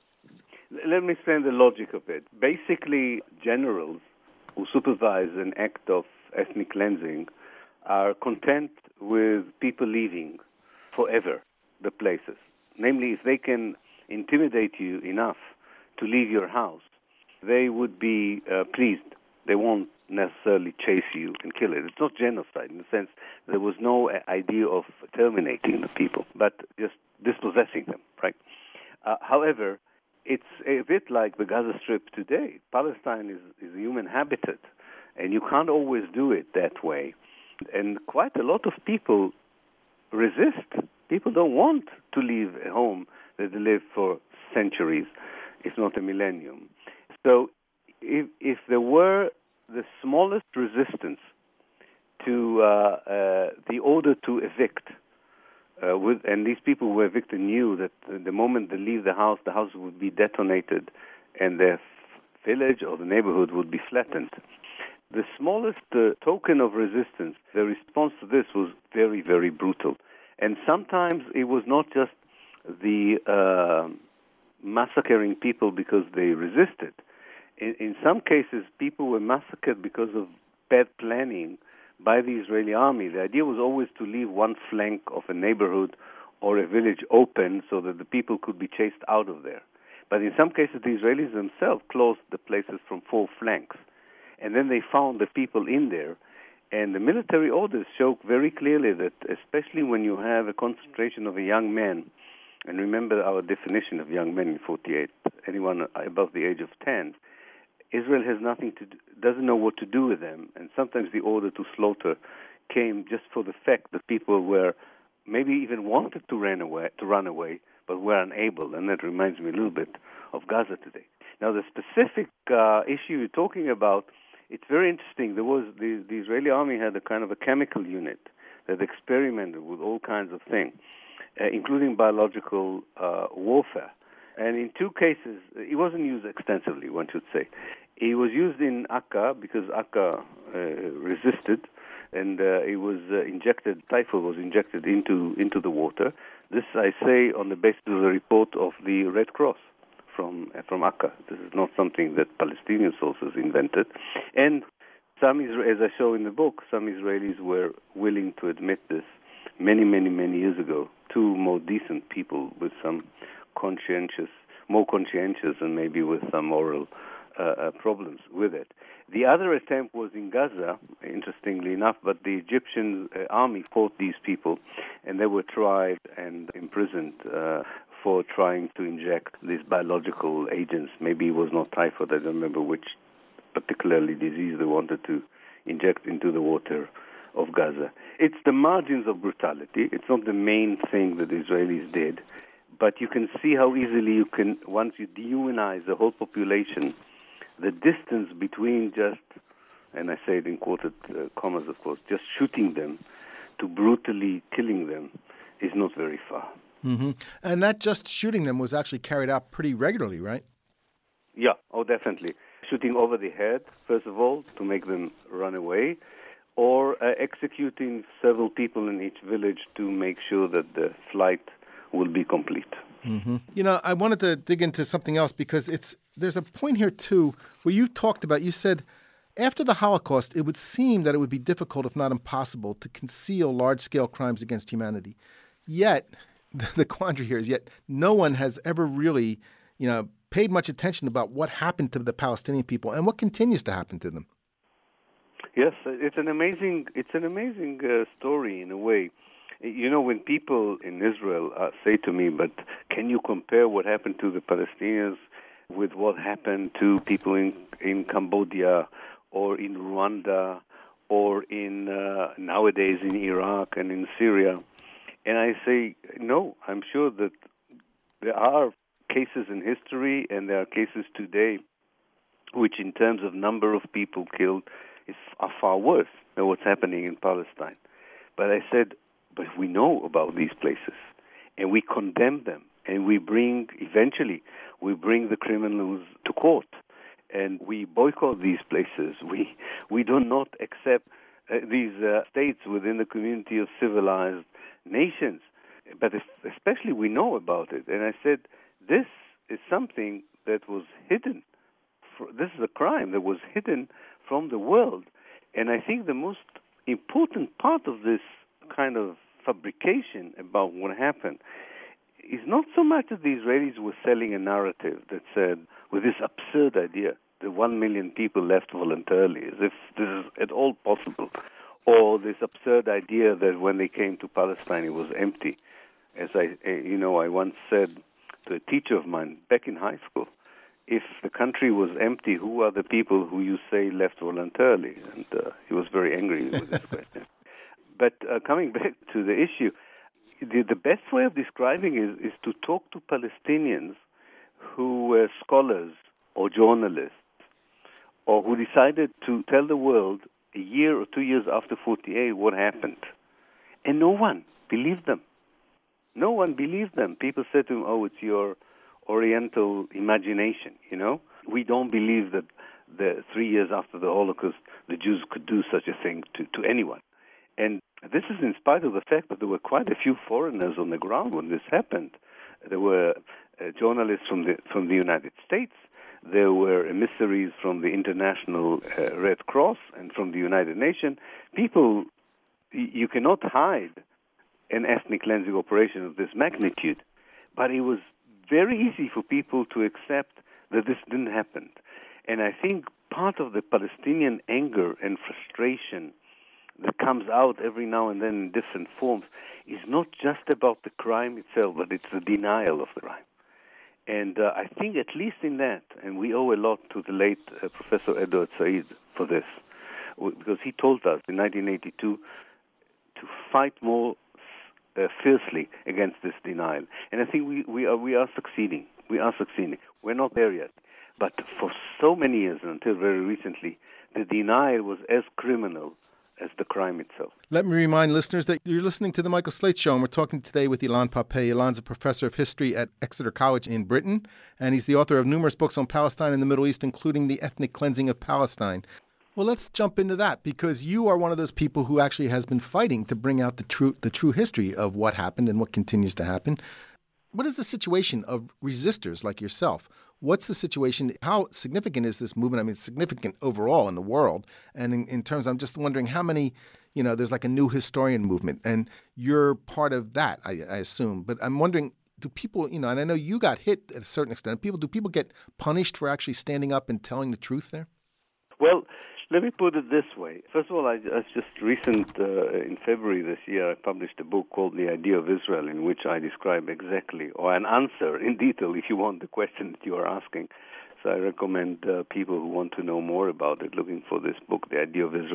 Yeah. Let me explain the logic of it. Basically, generals who supervise an act of ethnic cleansing are content with people leaving forever the places. Namely, if they can intimidate you enough to leave your house, they would be uh, pleased. They won't necessarily chase you and kill it. It's not genocide in the sense there was no idea of terminating the people, but just dispossessing them, right? Uh, however, it's a bit like the Gaza Strip today. Palestine is, is a human habitat, and you can't always do it that way. And quite a lot of people resist. People don't want to leave a home that they lived for centuries, if not a millennium. So if, if there were the smallest resistance to uh, uh, the order to evict, uh, with, and these people who were evicted knew that the moment they leave the house, the house would be detonated and their village or the neighborhood would be flattened. The smallest uh, token of resistance, the response to this was very, very brutal. And sometimes it was not just the uh, massacring people because they resisted. In, in some cases, people were massacred because of bad planning by the Israeli army. The idea was always to leave one flank of a neighborhood or a village open so that the people could be chased out of there. But in some cases, the Israelis themselves closed the places from four flanks. And then they found the people in there. And the military orders show very clearly that, especially when you have a concentration of a young man, and remember our definition of young men in forty-eight, anyone above the age of ten, Israel has nothing to do, doesn't know what to do with them. And sometimes the order to slaughter came just for the fact that people were maybe even wanted to run away, to run away, but were unable. And that reminds me a little bit of Gaza today. Now, the specific uh, issue you're talking about, it's very interesting. There was the, the Israeli army had a kind of a chemical unit that experimented with all kinds of things, uh, including biological uh, warfare. And in two cases, it wasn't used extensively, one should say. It was used in Akka because Akka uh, resisted, and uh, it was uh, injected, typhoid was injected into, into the water. This, I say, on the basis of the report of the Red Cross from from Akka. This is not something that Palestinian sources invented. And some, as I show in the book, some Israelis were willing to admit this many, many, many years ago. Two more decent people with some conscientious, more conscientious, and maybe with some moral uh, uh, problems with it. The other attempt was in Gaza, interestingly enough, but the Egyptian uh, army fought these people, and they were tried and imprisoned uh, for trying to inject these biological agents. Maybe it was not typhoid, I don't remember which particularly disease they wanted to inject into the water of Gaza. It's the margins of brutality. It's not the main thing that the Israelis did. But you can see how easily you can, once you dehumanize the whole population, the distance between just, and I say it in quoted uh, commas, of course, just shooting them to brutally killing them is not very far. Mm-hmm. And that just shooting them was actually carried out pretty regularly, right? Yeah, oh, definitely. Shooting over the head, first of all, to make them run away, or uh, executing several people in each village to make sure that the flight will be complete. Mm-hmm. You know, I wanted to dig into something else because it's there's a point here, too, where you talked about, you said, after the Holocaust, it would seem that it would be difficult, if not impossible, to conceal large-scale crimes against humanity. Yet, the quandary here is yet no one has ever really, you know, paid much attention about what happened to the Palestinian people and what continues to happen to them. Yes, it's an amazing, it's an amazing uh, story in a way. You know, when people in Israel uh, say to me, but can you compare what happened to the Palestinians with what happened to people in, in Cambodia or in Rwanda or in uh, nowadays in Iraq and in Syria? And I say, no, I'm sure that there are cases in history and there are cases today which in terms of number of people killed is, are far worse than what's happening in Palestine. But I said, but we know about these places and we condemn them and we bring, eventually, we bring the criminals to court and we boycott these places. We, we do not accept uh, these uh, states within the community of civilized nations, but especially we know about it. And I said, this is something that was hidden. This is a crime that was hidden from the world. And I think the most important part of this kind of fabrication about what happened is not so much that the Israelis were selling a narrative that said, with this absurd idea, that one million people left voluntarily, as if this is at all possible, or this absurd idea that when they came to Palestine it was empty. As I, you know, I once said to a teacher of mine back in high school, if the country was empty, who are the people who you say left voluntarily? And uh, he was very angry with this question. But uh, coming back to the issue, the, the best way of describing it is to talk to Palestinians who were scholars or journalists or who decided to tell the world a year or two years after forty-eight what happened. And no one believed them. No one believed them. People said to him, oh, it's your Oriental imagination, you know? We don't believe that the three years after the Holocaust, the Jews could do such a thing to, to anyone. And this is in spite of the fact that there were quite a few foreigners on the ground when this happened. There were uh, journalists from the from the United States. There were emissaries from the International uh, Red Cross and from the United Nations. People, you cannot hide an ethnic cleansing operation of this magnitude. But it was very easy for people to accept that this didn't happen. And I think part of the Palestinian anger and frustration that comes out every now and then in different forms is not just about the crime itself, but it's the denial of the crime. And uh, I think at least in that, and we owe a lot to the late uh, Professor Edward Said for this, because he told us in nineteen eighty-two to fight more uh, fiercely against this denial. And I think we, we are we are succeeding. We are succeeding. We're not there yet. But for so many years, until very recently, the denial was as criminal as the crime itself. Let me remind listeners that you're listening to The Michael Slate Show, and we're talking today with Ilan Pappé. Ilan's a professor of history at Exeter College in Britain, and he's the author of numerous books on Palestine and the Middle East, including The Ethnic Cleansing of Palestine. Well, let's jump into that, because you are one of those people who actually has been fighting to bring out the true, the true history of what happened and what continues to happen. What is the situation of resistors like yourself? What's the situation? How significant is this movement? I mean, it's significant overall in the world. And in, in terms, I'm just wondering how many, you know, there's like a new historian movement, and you're part of that, I, I assume. But I'm wondering, do people, you know, and I know you got hit at a certain extent. People, do people get punished for actually standing up and telling the truth there? Well, let me put it this way. First of all, I, I just recent, uh, in February this year, I published a book called The Idea of Israel, in which I describe exactly, or an answer in detail, if you want, the question that you are asking. So I recommend uh, people who want to know more about it, looking for this book, The Idea of Israel.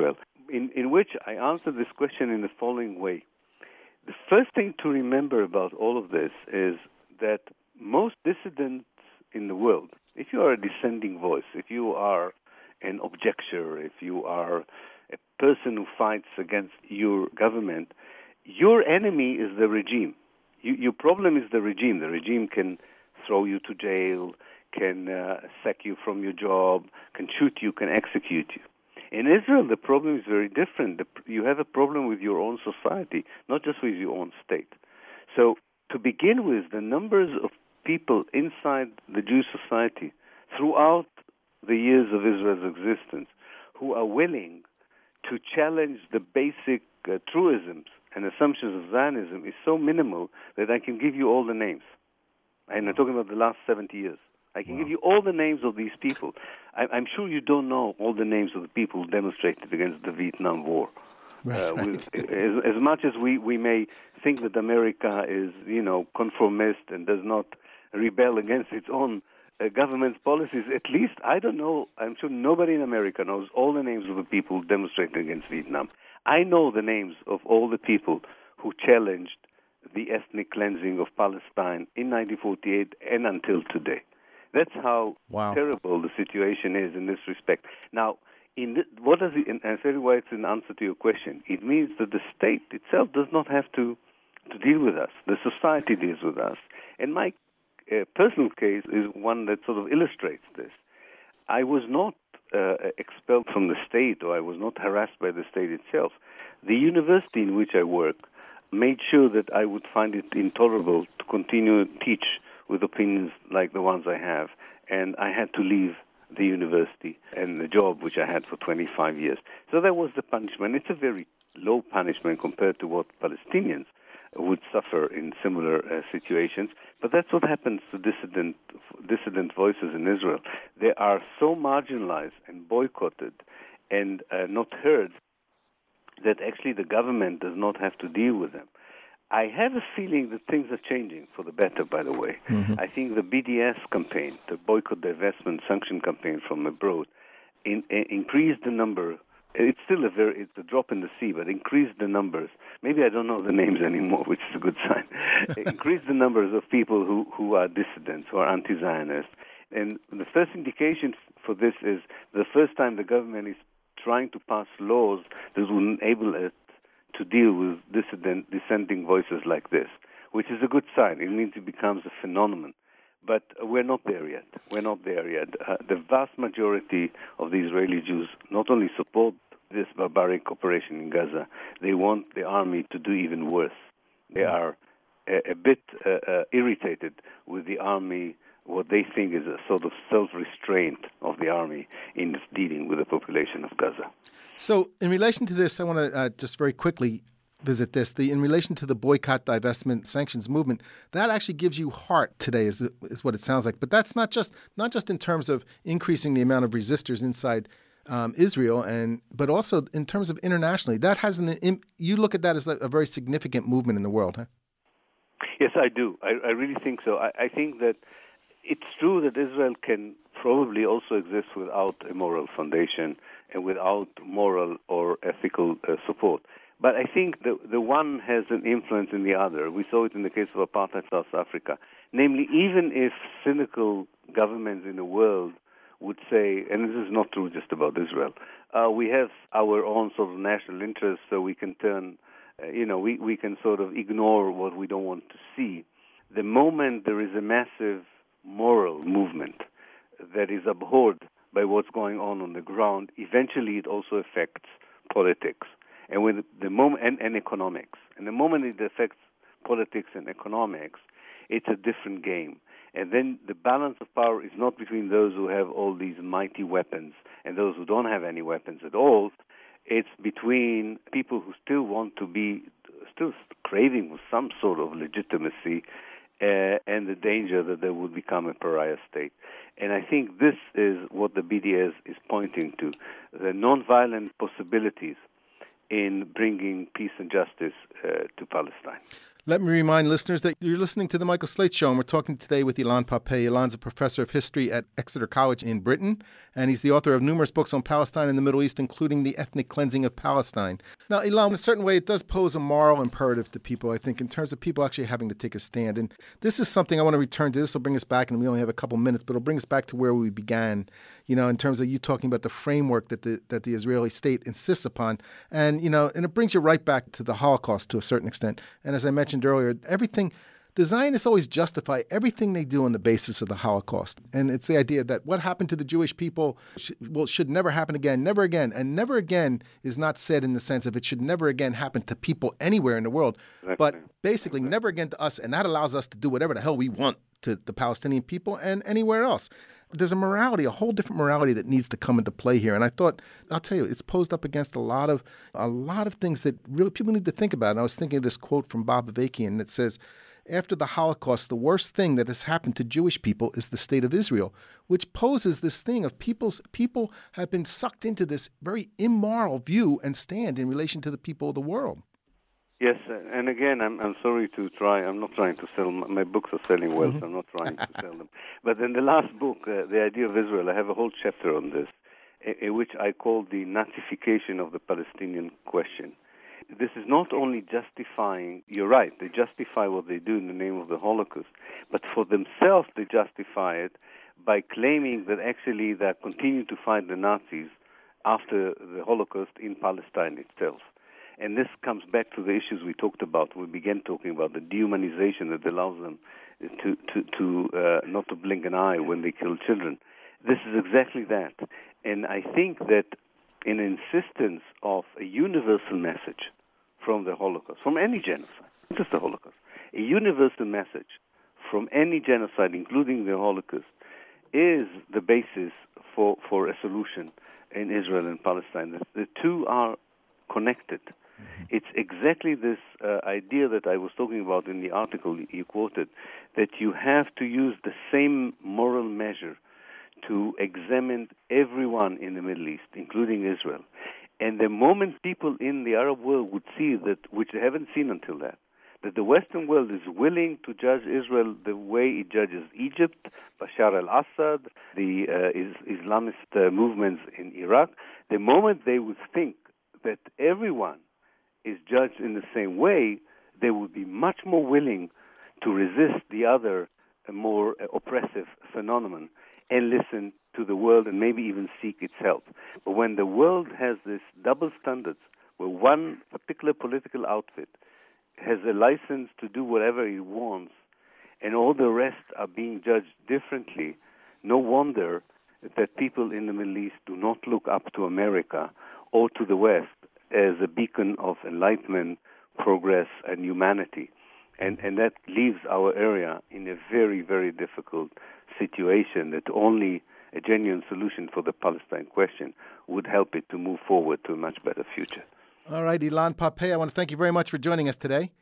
in, in which I answered this question in the following way. The first thing to remember about all of this is that most dissidents in the world, if you are a dissenting voice, if you are an objector, if you are a person who fights against your government, your enemy is the regime. You, your problem is the regime. The regime can throw you to jail, can uh, sack you from your job, can shoot you, can execute you. In Israel, the problem is very different. The, you have a problem with your own society, not just with your own state. So, to begin with, the numbers of people inside the Jewish society throughout the years of Israel's existence who are willing to challenge the basic uh, truisms and assumptions of Zionism is so minimal that I can give you all the names. And I'm talking about the last seventy years. I can wow. give you all the names of these people. I, I'm sure you don't know all the names of the people who demonstrated against the Vietnam War. Right, uh, right. With, as, as much as we, we may think that America is, you know, conformist and does not rebel against its own uh, government's policies, at least, I don't know, I'm sure nobody in America knows all the names of the people who demonstrated against Vietnam. I know the names of all the people who challenged the ethnic cleansing of Palestine in nineteen forty-eight and until today. That's how wow. terrible the situation is in this respect. Now, in the, what does it, and I'll tell you why it's an answer to your question. It means that the state itself does not have to, to deal with us. The society deals with us. And my uh, personal case is one that sort of illustrates this. I was not uh, expelled from the state, or I was not harassed by the state itself. The university in which I work made sure that I would find it intolerable to continue to teach with opinions like the ones I have, and I had to leave the university and the job which I had for twenty-five years. So that was the punishment. It's a very low punishment compared to what Palestinians would suffer in similar uh, situations, but that's what happens to dissident dissident voices in Israel. They are so marginalized and boycotted and uh, not heard that actually the government does not have to deal with them. I have a feeling that things are changing for the better, by the way. Mm-hmm. I think the B D S campaign, the boycott, divestment, sanction campaign from abroad, in, in, increased the number. It's still a very, it's a drop in the sea, but increased the numbers. Maybe I don't know the names anymore, which is a good sign. Increased the numbers of people who, who are dissidents, who are anti-Zionists. And the first indication for this is the first time the government is trying to pass laws that will enable it to deal with dissident, dissenting voices like this, which is a good sign. It means it becomes a phenomenon. But we're not there yet. We're not there yet. Uh, the vast majority of the Israeli Jews not only support this barbaric operation in Gaza, they want the army to do even worse. They are a, a bit uh, uh, irritated with the army, what they think is a sort of self-restraint of the army in dealing with the population of Gaza. So in relation to this, I want to uh, just very quickly visit this. The in relation to the boycott, divestment, sanctions movement, that actually gives you heart today, is is what it sounds like. But that's not just not just in terms of increasing the amount of resistors inside um, Israel, and but also in terms of internationally. That has an you look at that as a very significant movement in the world, huh? Yes, I do. I, I really think so. I, I think that it's true that Israel can probably also exist without a moral foundation and without moral or ethical uh, support. But I think the, the one has an influence in the other. We saw it in the case of apartheid South Africa. Namely, even if cynical governments in the world would say, and this is not true just about Israel, uh, we have our own sort of national interests, so we can turn, uh, you know, we, we can sort of ignore what we don't want to see. The moment there is a massive moral movement that is abhorred by what's going on on the ground, eventually it also affects politics and with the moment and, and economics. And the moment it affects politics and economics, it's a different game. And then the balance of power is not between those who have all these mighty weapons and those who don't have any weapons at all. It's between people who still want to be, still craving for some sort of legitimacy, Uh, and the danger that they would become a pariah state. And I think this is what the B D S is pointing to, the nonviolent possibilities in bringing peace and justice uh, to Palestine. Let me remind listeners that you're listening to The Michael Slate Show, and we're talking today with Ilan Pappé. Ilan's a professor of history at Exeter College in Britain, and he's the author of numerous books on Palestine and the Middle East, including The Ethnic Cleansing of Palestine. Now, Ilan, in a certain way, it does pose a moral imperative to people, I think, in terms of people actually having to take a stand. And this is something I want to return to. This will bring us back, and we only have a couple minutes, but it'll bring us back to where we began, you know, in terms of you talking about the framework that the that the Israeli state insists upon. And, you know, and it brings you right back to the Holocaust to a certain extent. And as I mentioned earlier, everything, the Zionists always justify everything they do on the basis of the Holocaust. And it's the idea that what happened to the Jewish people sh- well, should never happen again, never again. And never again is not said in the sense of it should never again happen to people anywhere in the world, but basically never again to us. And that allows us to do whatever the hell we want to the Palestinian people and anywhere else. There's a morality, a whole different morality that needs to come into play here. And I thought, I'll tell you, it's posed up against a lot of a lot of things that really people need to think about. And I was thinking of this quote from Bob Avakian that says, after the Holocaust, the worst thing that has happened to Jewish people is the state of Israel, which poses this thing of people's people have been sucked into this very immoral view and stand in relation to the people of the world. Yes, and again, I'm I'm sorry to try. I'm not trying to sell my, my books are selling well, so I'm not trying to sell them. But in the last book, uh, The Idea of Israel, I have a whole chapter on this, in, in which I call the Nazification of the Palestinian question. This is not only justifying. You're right; they justify what they do in the name of the Holocaust, but for themselves, they justify it by claiming that actually they continue to fight the Nazis after the Holocaust in Palestine itself. And this comes back to the issues we talked about. We began talking about the dehumanization that allows them to to, to uh, not to blink an eye when they kill children. This is exactly that. And I think that an insistence of a universal message from the Holocaust, from any genocide, not just the Holocaust, a universal message from any genocide, including the Holocaust, is the basis for, for a solution in Israel and Palestine. The, the two are connected. It's exactly this uh, idea that I was talking about in the article you quoted, that you have to use the same moral measure to examine everyone in the Middle East, including Israel. And the moment people in the Arab world would see that, which they haven't seen until that, that the Western world is willing to judge Israel the way it judges Egypt, Bashar al-Assad, the uh, is, Islamist uh, movements in Iraq, the moment they would think that everyone is judged in the same way, they would be much more willing to resist the other uh, more uh, oppressive phenomenon and listen to the world and maybe even seek its help. But when the world has this double standards, where one particular political outfit has a license to do whatever it wants, and all the rest are being judged differently, no wonder that people in the Middle East do not look up to America or to the West as a beacon of enlightenment, progress, and humanity. And and that leaves our area in a very, very difficult situation that only a genuine solution for the Palestine question would help it to move forward to a much better future. All right, Ilan Pappé, I want to thank you very much for joining us today.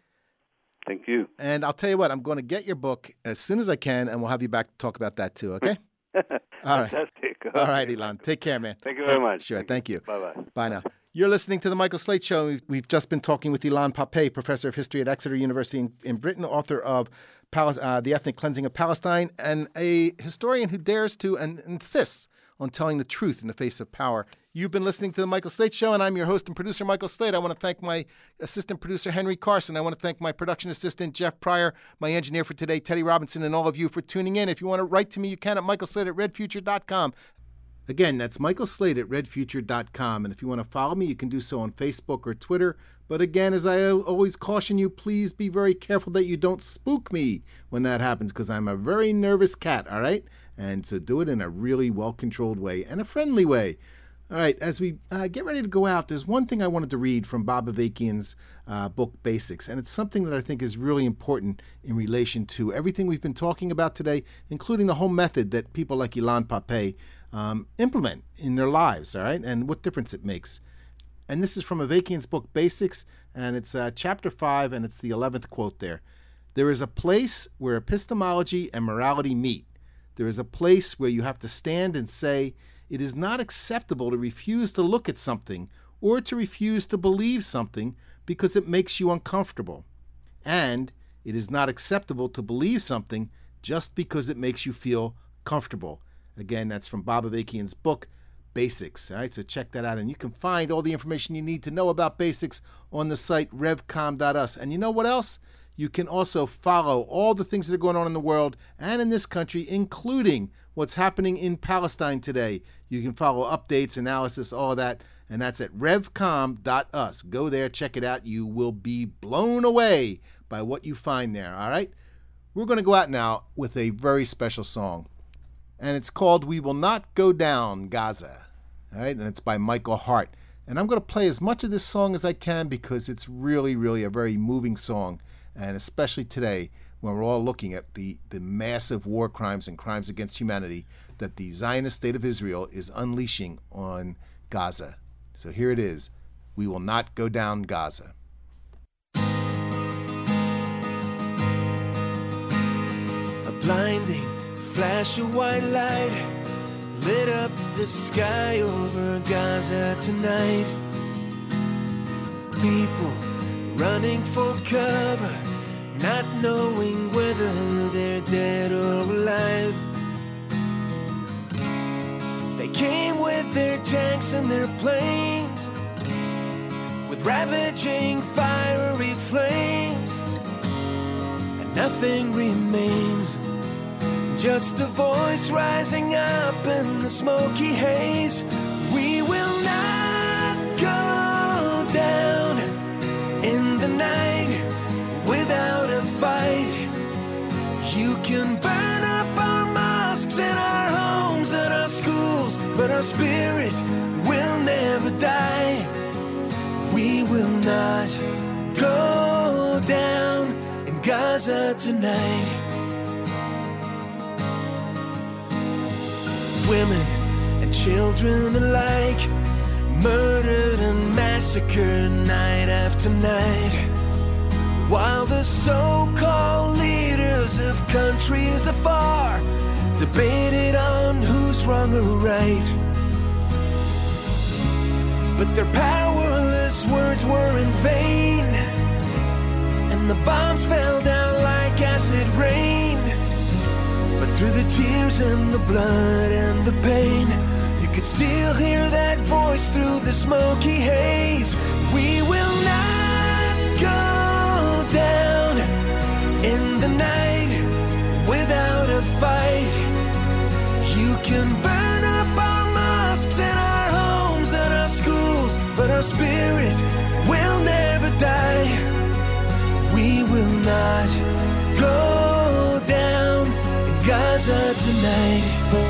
Thank you. And I'll tell you what, I'm going to get your book as soon as I can, and we'll have you back to talk about that too, okay? All right. Fantastic. All right, Ilan. Take care, man. Thank you very much. Sure. Thank you. Bye-bye. Bye now. You're listening to The Michael Slate Show. We've, we've just been talking with Ilan Pappé, professor of history at Exeter University in, in Britain, author of Pal- uh, The Ethnic Cleansing of Palestine, and a historian who dares to and insists on telling the truth in the face of power. You've been listening to The Michael Slate Show, and I'm your host and producer, Michael Slate. I want to thank my assistant producer, Henry Carson. I want to thank my production assistant, Jeff Pryor, my engineer for today, Teddy Robinson, and all of you for tuning in. If you want to write to me, you can at michael slate at red future dot com. Again, that's Michael Slate at red future dot com. And if you want to follow me, you can do so on Facebook or Twitter. But again, as I always caution you, please be very careful that you don't spook me when that happens, because I'm a very nervous cat, all right? And so do it in a really well-controlled way and a friendly way. All right, as we uh, get ready to go out, there's one thing I wanted to read from Bob Avakian's uh, book, Basics, and it's something that I think is really important in relation to everything we've been talking about today, including the whole method that people like Ilan Pappé um, implement in their lives, all right, and what difference it makes. And this is from Avakian's book, Basics, and it's uh, chapter five, and it's the eleventh quote there. There is a place where epistemology and morality meet. There is a place where you have to stand and say, it is not acceptable to refuse to look at something or to refuse to believe something because it makes you uncomfortable. And It is not acceptable to believe something just because it makes you feel comfortable. Again, that's from Bob Avakian's book, Basics. All right, so check that out. And you can find all the information you need to know about Basics on the site revcom dot u s. And you know what else? You can also follow all the things that are going on in the world and in this country, including what's happening in Palestine today. You can follow updates, analysis, all of that, and that's at revcom dot u s. Go there, check it out. You will be blown away by what you find there, all right? We're going to go out now with a very special song, and it's called We Will Not Go Down, Gaza, all right? And it's by Michael Hart. And I'm going to play as much of this song as I can because it's really, really a very moving song, and especially today when we're all looking at the, the massive war crimes and crimes against humanity that the Zionist State of Israel is unleashing on Gaza. So here it is. We will not go down, Gaza. A blinding flash of white light lit up the sky over Gaza tonight. People running for cover, not knowing whether they're dead or alive. They came with their tanks and their planes, with ravaging fiery flames, and nothing remains, just a voice rising up in the smoky haze. We will not go down in the night without a fight. You can burn up our mosques and our homes and our schools, but our spirit will never die. We will not go down in Gaza tonight. Women and children alike, murdered and massacred night after night, while the so-called leaders of countries afar debated on who's wrong or right. But their powerless words were in vain, and the bombs fell down like acid rain. But through the tears and the blood and the pain, you could still hear that voice through the smoky haze. We will not go down in the night without a fight. You can burn up our mosques and our homes and our schools, but our spirit will never die. We will not go down in Gaza tonight.